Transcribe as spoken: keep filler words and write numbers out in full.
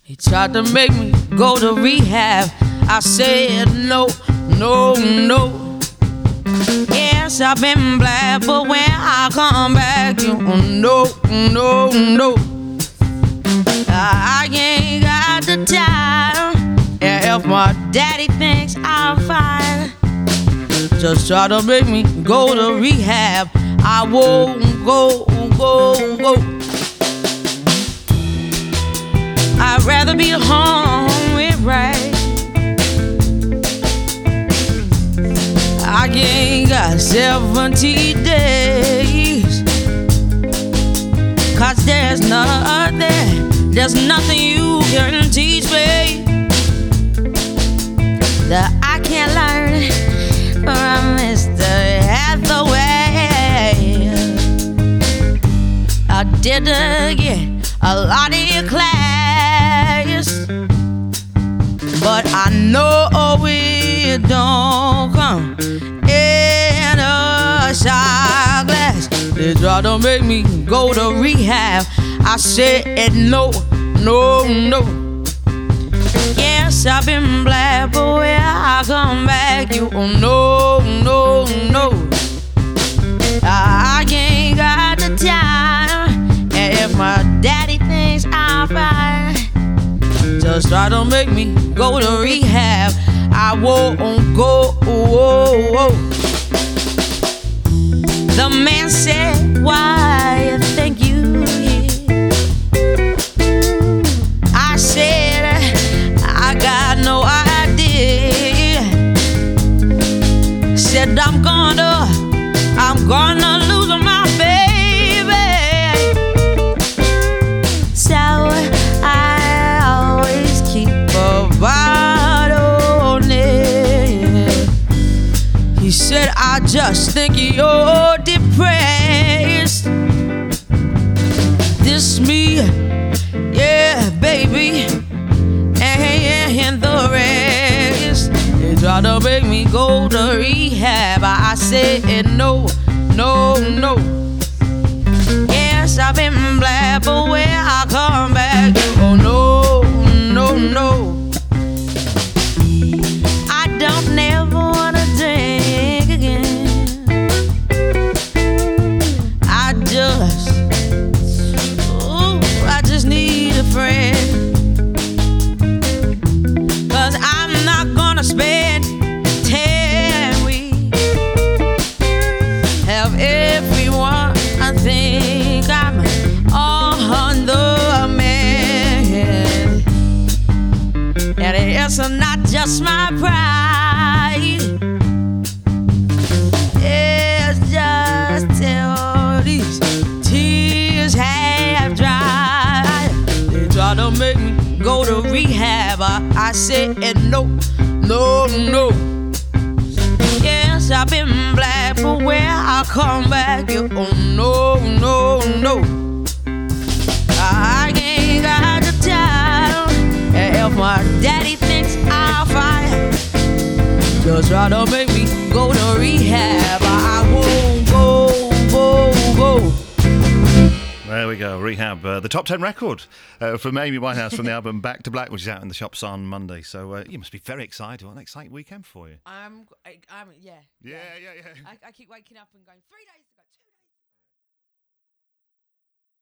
He tried to make me go to rehab. I said no, no, no. Yes, I've been black, but when I come back, you no, no, no. I ain't got the time. If my daddy thinks I'm fine, just try to make me go to rehab. I won't go, go, go. I'd rather be home with right. I ain't got seventy days, cause there's nothing, there's nothing you can teach me that I can't learn from Mister Hathaway. I didn't get a lot in class, but I know it don't come in a shot glass. They try to make me go to rehab. I said no, no, no. Yes, I've been black, but when I come back, you oh no, no, no. I ain't got the time. And if my daddy thinks I'm fine, just try to make me go to rehab. I won't go. Oh, oh. The man said, why you think you here? I said, I got no idea. Said I'm gonna, I'm gonna lose my baby. So I always keep a bottle on it. He said, I just think you're depressed. This me, yeah, baby, and the rest. They try to make me go to rehab. I said no, no, no. Yes, I've been black, but when I come back, oh no, no, no. I don't never wanna drink again. I just, ooh, I just need a friend. I'm not gonna spend ten weeks. Have everyone I think I'm on the man. And it's not just my pride, it's just till these tears have dried. They try to make me go to rehab. I, I said no, no, no. Yes, I've been black, but when I come back, you oh no, no, no. I ain't got the time. And if my daddy thinks I'm fine, just try to make me go to rehab. I won't go, go, go. There we go, Rehab, uh, the top ten record uh, from Amy Winehouse from the album Back to Black, which is out in the shops on Monday. So uh, you must be very excited. What an exciting weekend for you. I'm, I, I'm, yeah. Yeah, yeah, yeah. yeah. I, I keep waking up and going, three days.